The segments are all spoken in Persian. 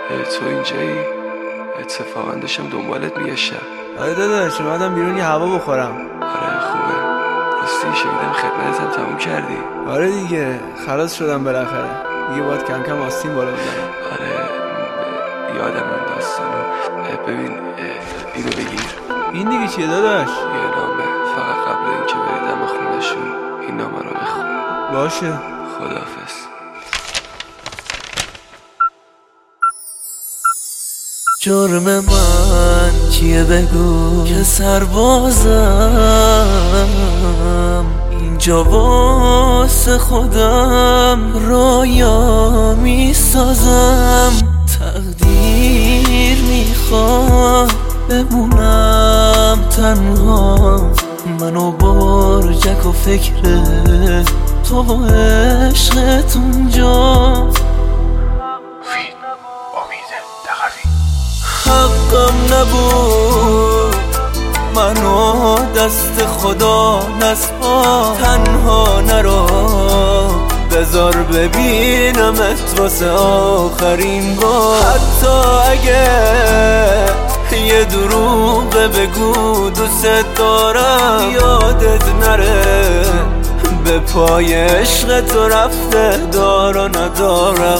تو اینجایی؟ اتفاقا داشتم دنبالت میگشتم. آره داداش اومدم بیرون یه هوا بخورم. آره خوبه. راستی شنیدم خدمتت هم تموم کردی. آره دیگه خلاص شدم بالاخره. دیگه باید کم کم آستین بالا بزنم. آره یادم اون داستانو. ببین اینو بگیر. این دیگه چیه داداش؟ یه نامه. فقط قبل اینکه بری دم خونه‌شون این نامه رو بخون. باشه. خداحافظ. جرم من چیه بگو که سربازم اینجا واسه خودم رویا میسازم. تقدیر میخواد بمونم تنها، منو برجک و فکر تو و عشقت اونجا. حقم نبود منو دست خدا نسپار، تنها نرو بذار ببینمت واسه آخرین بار. حتی اگه یه دروغ بگو دوست دارم، یادت نره به پای عشق تو رفته دار و ندارم.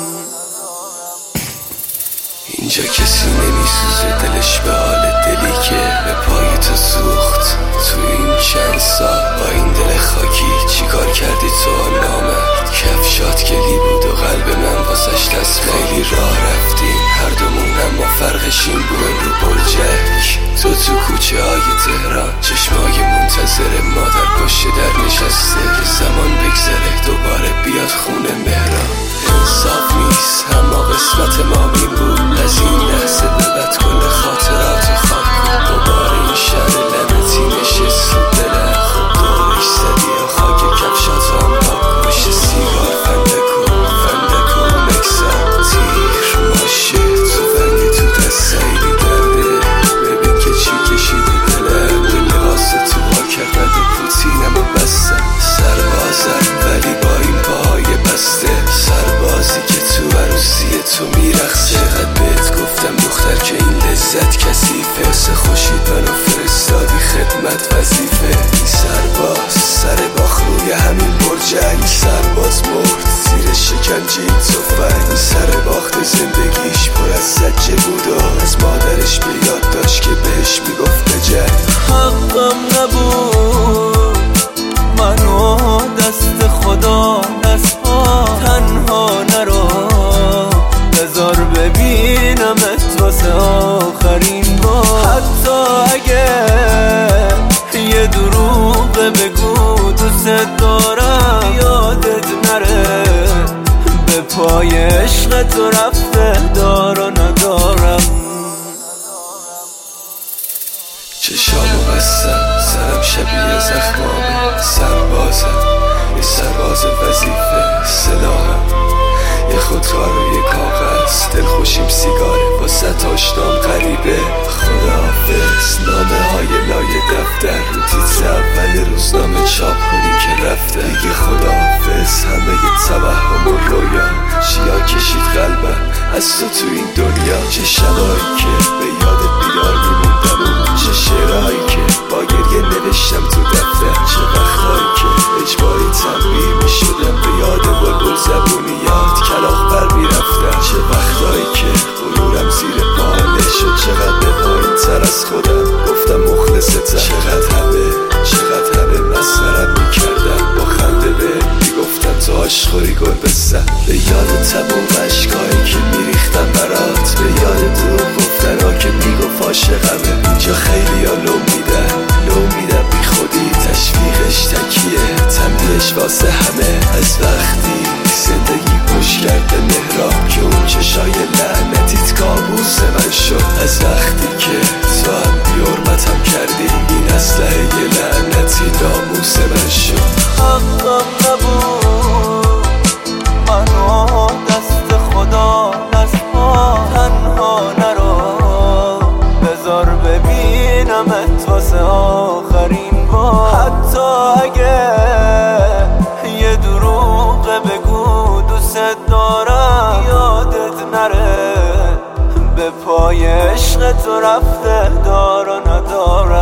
اینجا کسی نمیسوزه دلش به حال دلی که به پای تو سوخت. تو این چند سال با این دل خاکی چیکار کردی تو نامرد؟ کفشات گلی بود و قلب من واسش دست. خیلی راه رفتیم هر دومون، اما فرقش این بود رو برجک. تو کوچه های تهران چشمای منتظر مادر پشت در نشسته که زمان بگذره دوباره بیاد خونه مهران. انصاف نیست اما قسمت ما این بود، از این لحظه به بعد کل خاطرات خاک کن. دوباره این شهر لعنتی نشست رو دلم، خب دورش زدی و خاک کفشات هم پاک. پشت سیگار فندک و مکسم تیر ماشه توفنگ تو دست خیلی درده. ببین که چی کشیدی دلم، به لباس تو با کرد و پوتینم و بستم. سربازم ولی با این پاهای بسته، سربازی که تو عروسی تو میرخصه. چقدر بهت گفتم دختر که این لذت کثیفه، واسه خوشید منو فرستادی خدمت وظیفه. این سرباز سر باخ روی همین برجنگ، سرباز مرد زیر شکنجه این تفنگ. این سر باخت زندگیش پر از زجه بود و از مادرش به یاد داشت که بهش میگفت بجنگ. حقم نبود منو دست خدا نسپار، تنها نرو بذار ببینمت واسه آخرین بار. حتی اگه یه دروغ بگو دوست دارم، یادت نره به پای عشق تو رفته دار و ندارم. چشامو بستم سرم شبیه زخمامه. سربازم یه سرباز وظیفه، سلاحم یه خودکار و یه کاغذ. دلخوشیم سیگاره واسه آشنام غریبه. خداحافظ نامه های لای دفتر رو تیتر اول روزنامه چاپ کنی که رفته دیگه. خداحافظ همه یه توهم و رویا، چیا کشید قلبم از تو این دنیا. چه شبایی که به یادت بیدار میموندم، چه شعرهایی که با گریه نوشتم تو دفتر. چه وقتهایی که اجباری تنبیه میشدم به یاد بلبل زبونیات کلاغ بر میرفتم. چه وقتهایی که غرورم زیر پاله شد، چقدر به پایین تر از خودم گفتم مخلصتم. چقدر همه مسخرم میکردم، با خنده به میگفتم تو آشخوری گل بستم. به یاد تب و عشقایی که میریختم برات، به یاد دروغ گفتن ها که میگفت عاشقمه. اینجا خیلی ها لو میدن بی خودی، تشویقش تکیه تنبیهش واسه همه. از وقتی زندگی پشت کرده مهراب که اون چشای لعنتیت کابوس من شد. از وقتی که تو هم بیارمتم کردی، این اسلحه لعنتی ناموس من شد. حقم نبود منو دست خدا نسپار، تنها نرو بذار ببینمت واسه آخرین بار. حتی اگه یه دروغ بگو دوست دارم، پای عشق تو رفته دار و ندارم.